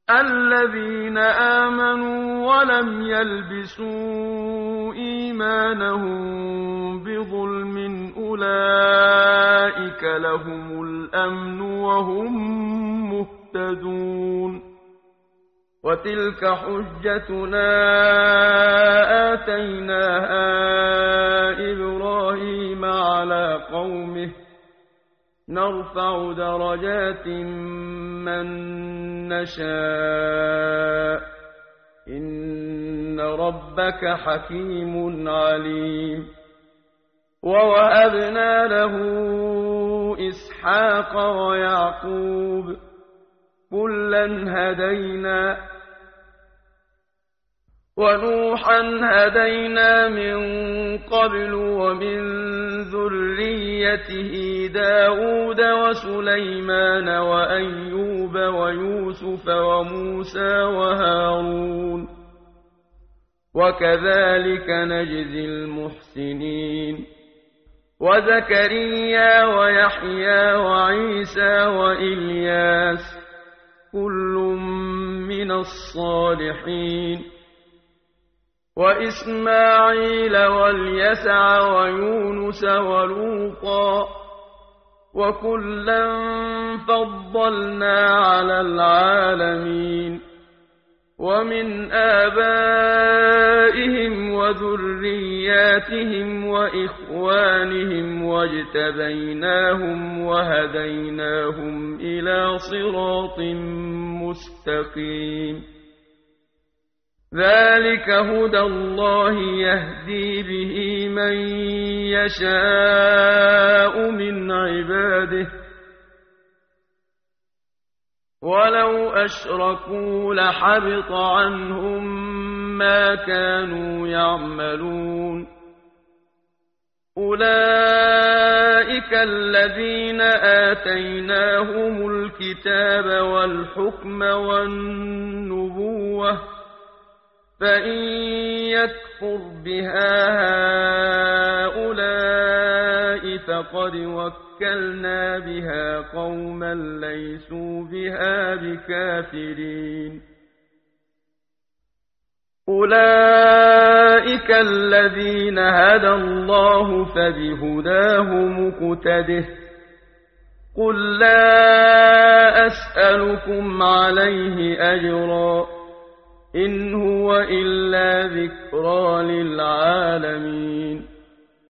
الذين آمنوا ولم يلبسوا إيمانهم بظلم أولئك لهم الأمن وهم مهتدون وتلك حجتنا آتيناها إبراهيم على قومه نرفع درجات من نشاء إن ربك حكيم عليم ووهبنا له إسحاق ويعقوب كلا هدينا ونوحا هدينا من قبل ومن ذريته داود وسليمان وأيوب ويوسف وموسى وهارون وكذلك نجزي المحسنين وزكريا ويحيى وعيسى وإلياس كل من الصالحين وإسماعيل واليسع ويونس ولوطا وكلا فضلنا على العالمين ومن آبائهم وذرياتهم وإخوانهم واجتبيناهم وهديناهم إلى صراط مستقيم ذلك هدى الله يهدي به من يشاء من عباده ولو أشركوا لحبط عنهم ما كانوا يعملون أولئك الذين آتيناهم الكتاب والحكم والنبوة فإن يكفر بها هؤلاء فقد وكلنا بها قوما ليسوا بها بكافرين أولئك الذين هدى الله فبهداه مقتده قل لا أسألكم عليه أجرا إن هو إلا ذكرى للعالمين